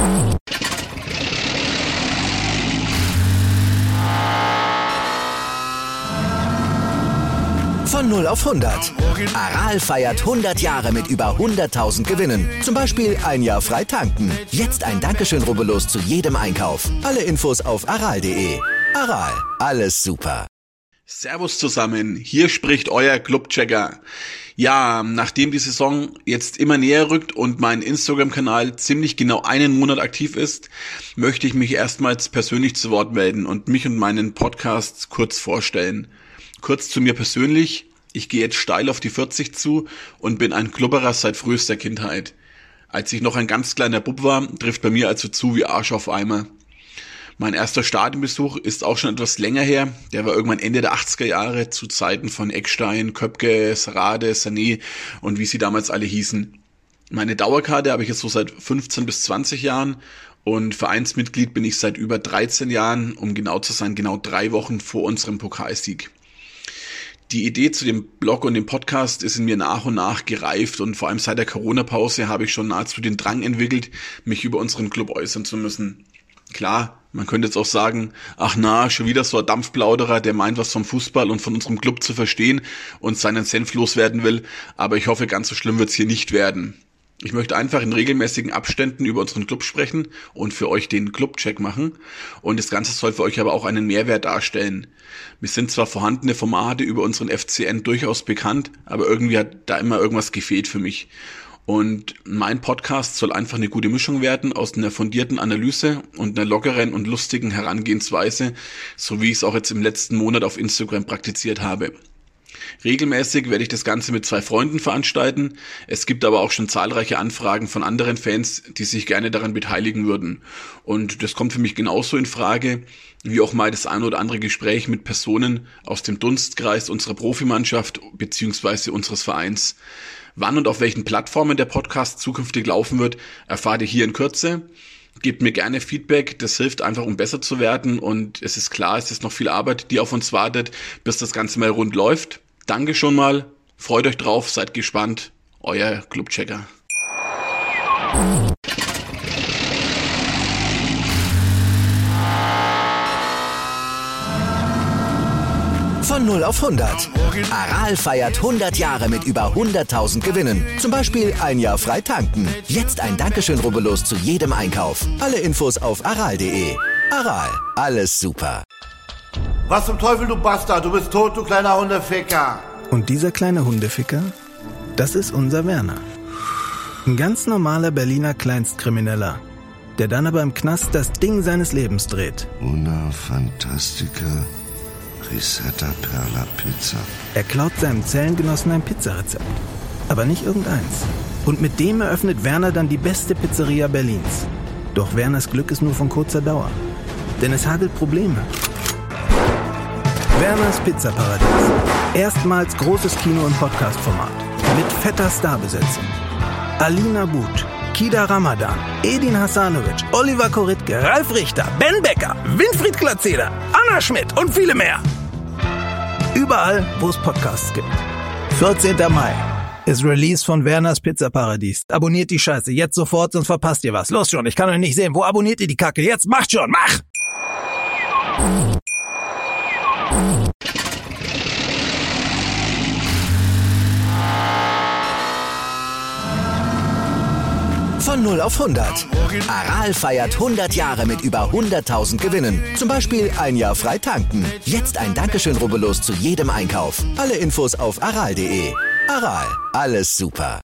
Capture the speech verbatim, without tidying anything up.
Von null auf hundert. Aral feiert hundert Jahre mit über hunderttausend Gewinnen. Zum Beispiel ein Jahr frei tanken. Jetzt ein Dankeschön, rubbellos zu jedem Einkauf. Alle Infos auf aral punkt de. Aral, alles super. Servus zusammen, hier spricht euer Clubchecker. Ja, nachdem die Saison jetzt immer näher rückt und mein Instagram-Kanal ziemlich genau einen Monat aktiv ist, möchte ich mich erstmals persönlich zu Wort melden und mich und meinen Podcast kurz vorstellen. Kurz zu mir persönlich, ich gehe jetzt steil auf die vierzig zu und bin ein Klubberer seit frühester Kindheit. Als ich noch ein ganz kleiner Bub war, trifft bei mir also zu wie Arsch auf Eimer. Mein erster Stadionbesuch ist auch schon etwas länger her. Der war irgendwann Ende der achtziger Jahre zu Zeiten von Eckstein, Köpke, Sarade, Sané und wie sie damals alle hießen. Meine Dauerkarte habe ich jetzt so seit fünfzehn bis zwanzig Jahren und Vereinsmitglied bin ich seit über dreizehn Jahren, um genau zu sein, genau drei Wochen vor unserem Pokalsieg. Die Idee zu dem Blog und dem Podcast ist in mir nach und nach gereift und vor allem seit der Corona-Pause habe ich schon nahezu den Drang entwickelt, mich über unseren Club äußern zu müssen. Klar, man könnte jetzt auch sagen, ach na, schon wieder so ein Dampfplauderer, der meint, was vom Fußball und von unserem Club zu verstehen und seinen Senf loswerden will, aber ich hoffe, ganz so schlimm wird's hier nicht werden. Ich möchte einfach in regelmäßigen Abständen über unseren Club sprechen und für euch den Clubcheck machen. Und das Ganze soll für euch aber auch einen Mehrwert darstellen. Mir sind zwar vorhandene Formate über unseren F C N durchaus bekannt, aber irgendwie hat da immer irgendwas gefehlt für mich. Und mein Podcast soll einfach eine gute Mischung werden aus einer fundierten Analyse und einer lockeren und lustigen Herangehensweise, so wie ich es auch jetzt im letzten Monat auf Instagram praktiziert habe. Regelmäßig werde ich das Ganze mit zwei Freunden veranstalten. Es gibt aber auch schon zahlreiche Anfragen von anderen Fans, die sich gerne daran beteiligen würden. Und das kommt für mich genauso in Frage, wie auch mal das ein oder andere Gespräch mit Personen aus dem Dunstkreis unserer Profimannschaft bzw. unseres Vereins. Wann und auf welchen Plattformen der Podcast zukünftig laufen wird, erfahrt ihr hier in Kürze. Gebt mir gerne Feedback, das hilft einfach, um besser zu werden und es ist klar, es ist noch viel Arbeit, die auf uns wartet, bis das Ganze mal rund läuft. Danke schon mal, freut euch drauf, seid gespannt, euer Clubchecker. Von null auf hundert. Aral feiert hundert Jahre mit über hunderttausend Gewinnen. Zum Beispiel ein Jahr frei tanken. Jetzt ein Dankeschön, rubbellos zu jedem Einkauf. Alle Infos auf aral punkt de. Aral, alles super. Was zum Teufel, du Bastard? Du bist tot, du kleiner Hundeficker. Und dieser kleine Hundeficker, das ist unser Werner. Ein ganz normaler Berliner Kleinstkrimineller, der dann aber im Knast das Ding seines Lebens dreht. Una Fantastica Risetta Perla Pizza. Er klaut seinem Zellengenossen ein Pizzarezept. Aber nicht irgendeins. Und mit dem eröffnet Werner dann die beste Pizzeria Berlins. Doch Werners Glück ist nur von kurzer Dauer. Denn es hagelt Probleme. Werners Pizzaparadies. Erstmals großes Kino- und Podcast-Format. Mit fetter Starbesetzung. Alina But, Kida Ramadan, Edin Hasanovic, Oliver Koritke, Ralf Richter, Ben Becker, Winfried Glatzeder, Anna Schmidt und viele mehr. Überall, wo es Podcasts gibt. vierzehnter Mai ist Release von Werners Pizzaparadies. Abonniert die Scheiße jetzt sofort, sonst verpasst ihr was. Los schon, ich kann euch nicht sehen. Wo abonniert ihr die Kacke? Jetzt macht schon, mach! Von null auf hundert. Aral feiert hundert Jahre mit über hunderttausend Gewinnen. Zum Beispiel ein Jahr frei tanken. Jetzt ein Dankeschön, rubbellos zu jedem Einkauf. Alle Infos auf aral punkt de. Aral, alles super.